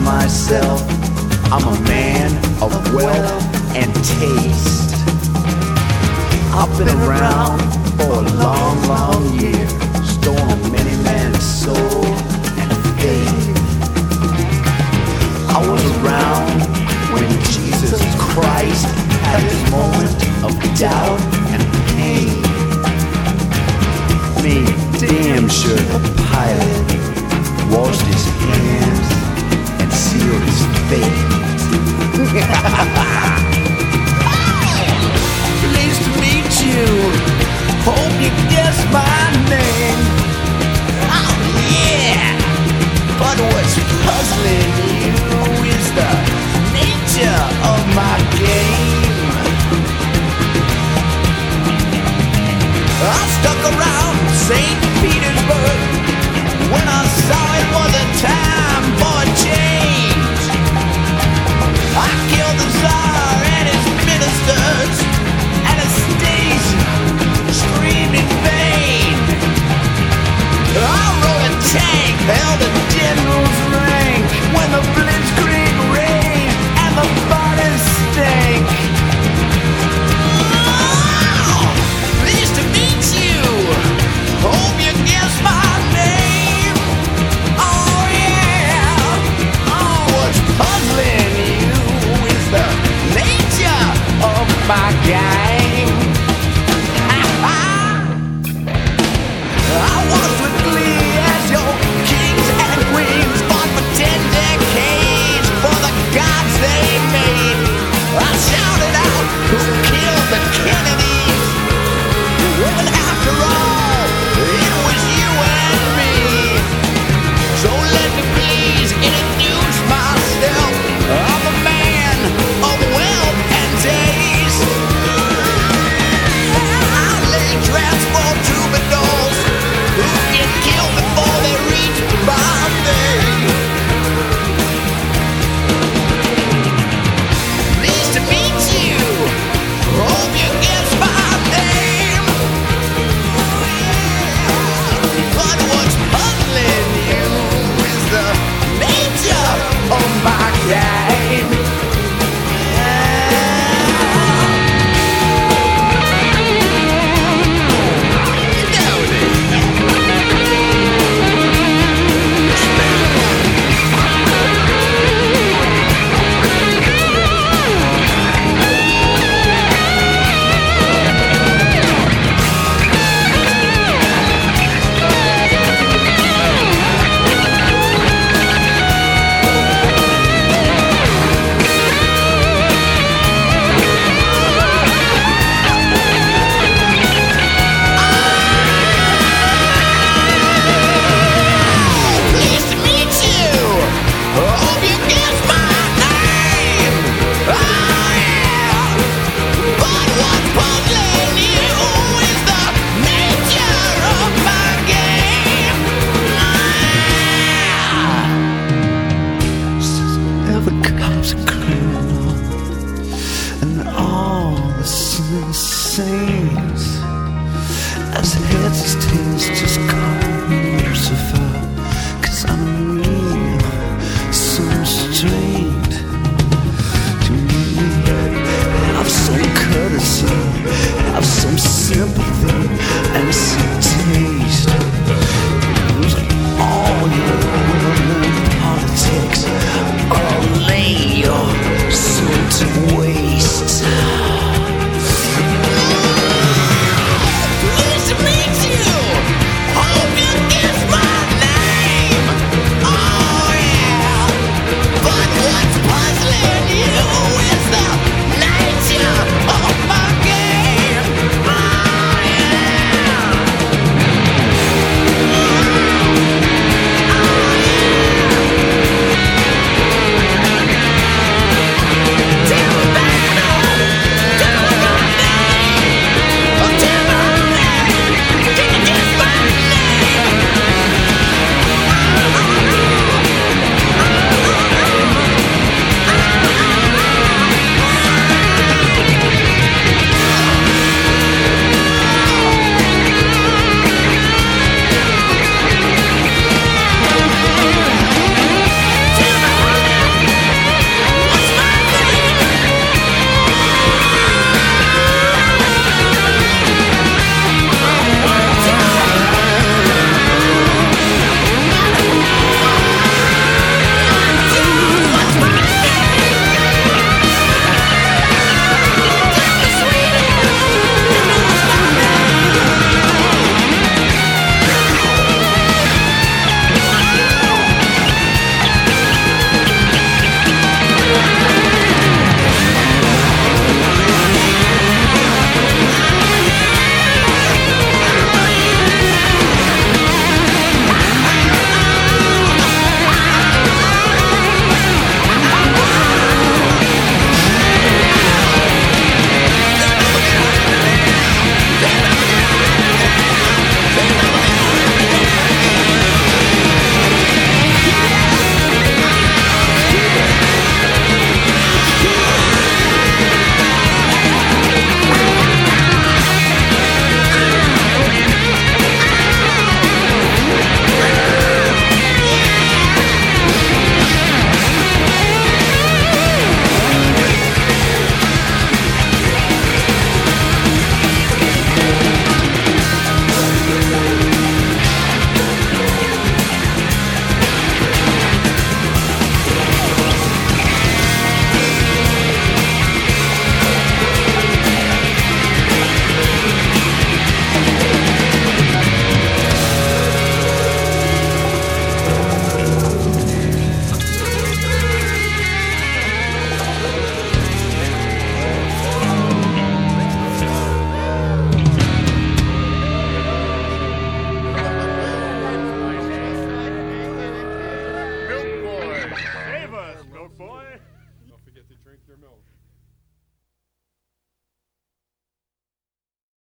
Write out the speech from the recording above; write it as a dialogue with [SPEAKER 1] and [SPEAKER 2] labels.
[SPEAKER 1] myself, I'm a man of wealth and taste. I've been around for a long, long year, stolen many men's soul and faith. I was around when Jesus Christ had his moment of doubt and pain. Made damn sure the Pilate washed his hands and sealed his fate. Pleased to meet you. Hope you guess my name. Oh yeah. But what's puzzling you is the nature of my game. I stuck around St. Petersburg when I saw it was a time for a change. I killed the Tsar and his ministers, Anastasia screamed in vain. I rode a tank, held a general's rank when the blitzkrieg rained and the bodies stank. Pleased to meet you. Hope you guess my name. Oh yeah. Oh, what's puzzling you is the nature of my game. I was with glee as your kings and queens fought for 10 decades for the gods they made. I shouted out, who killed the Kennedys? When after all, it was you and me. So let me please introduce myself. I'm a man of wealth and taste. I lay traps for troubadours who get killed before they reach Bombay. Pleased to meet you. Hope you guess my name. But what's puzzling you is the nature of my game. Pleased to meet you. Hope you guess my name. Oh yeah. But what's puzzling you is the nature of my game. Ever comes a criminal and all the saints as heads as tails just call me Lucifer, 'cause I'm a